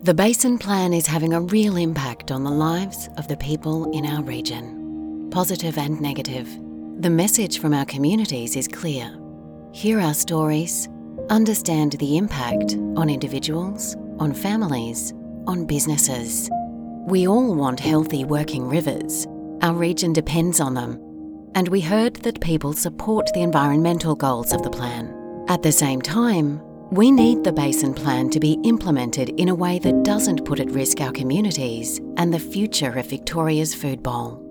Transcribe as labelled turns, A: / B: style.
A: The Basin Plan is having a real impact on the lives of the people in our region, positive and negative. The message from our communities is clear. Hear our stories, understand the impact on individuals, on families, on businesses. We all want healthy working rivers. Our region depends on them. And we heard that people support the environmental goals of the plan. At the same time, we need the Basin Plan to be implemented in a way that doesn't put at risk our communities and the future of Victoria's food bowl.